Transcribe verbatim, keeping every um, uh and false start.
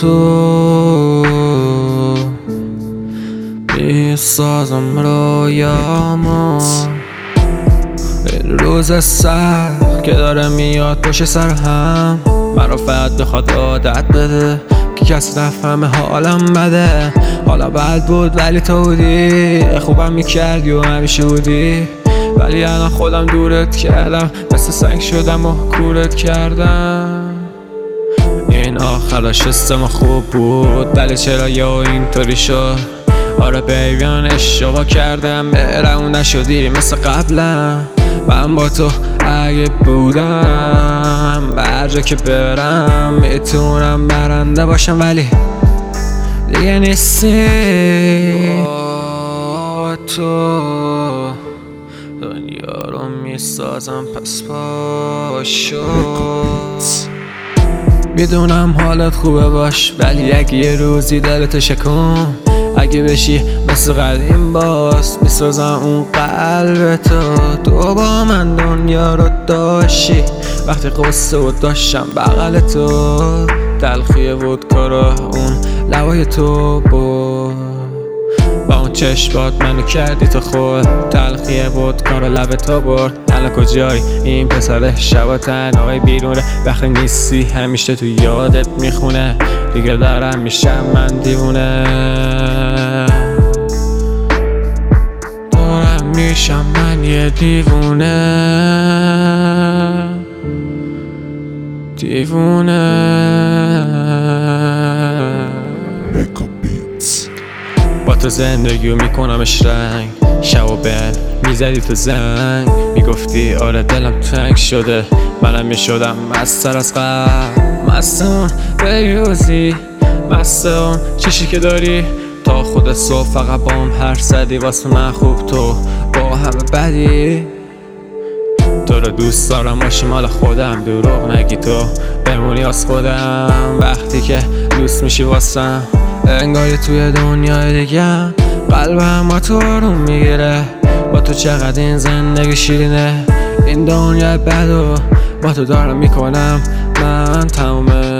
تو میسازم رویامو. این روز سر که داره میاد پشت سر هم، مرا فقط بخواد عادت بده که کسی نفهمه حالم بده. حالا بد بود ولی تو بودی، خوبم میکردی و همیشه بودی، ولی الان خودم دورت کردم، مثل سنگ شدم و کورت کردم. این آخرش استم خوب بود ولی چرا یا اینطوری شد؟ آره بیبیان اشتباه کردم، برم نشدی مثل قبلم. من با تو اگه بودم هر جا که برم میتونم برنده باشم، ولی دیگه نیستی. با تو دنیا رو میسازم پس پاشو. میدونم حالت خوبه باش، ولی اگه یه روزی دلت شکن، اگه بشی مثل قدیم باز میسازم اون قلب تو. تو با من دنیا رو داشتی وقتی قصه و داشتم بغل تو، تلخی بود کارا اون لبای تو بود، با اون چشمات منو کردی تو خود، تلخیه بود کارا لب تو برد. الان کجایی این پسر شبا تنهایی بیرونه، وقتی نیستی همیشه تو یادت میخونه، دیگه دارم میشم من دیوونه، دارم میشم من یه دیوونه دیوونه. با تو زندگیو میکنمش رنگ، شب و بل میزدی تو زنگ، میگفتی آره دلم تنگ شده، منم میشدم مستر از قبل، مست اون بیروزی، مست اون چیشی که داری تا خود صبح فقط با هم حرف زدی، واسه من خوب تو با همه بدی. تو رو دوست دارم باشی مال خودم، دروغ نگی تو بمونی از خودم، وقتی که دوست میشی واسم انگاری توی دنیای دیگه، قلبم با تو رو میگیره، با تو چقدر این زندگی شیرینه، این دنیا بدو با تو دارم میکنم من تمومه.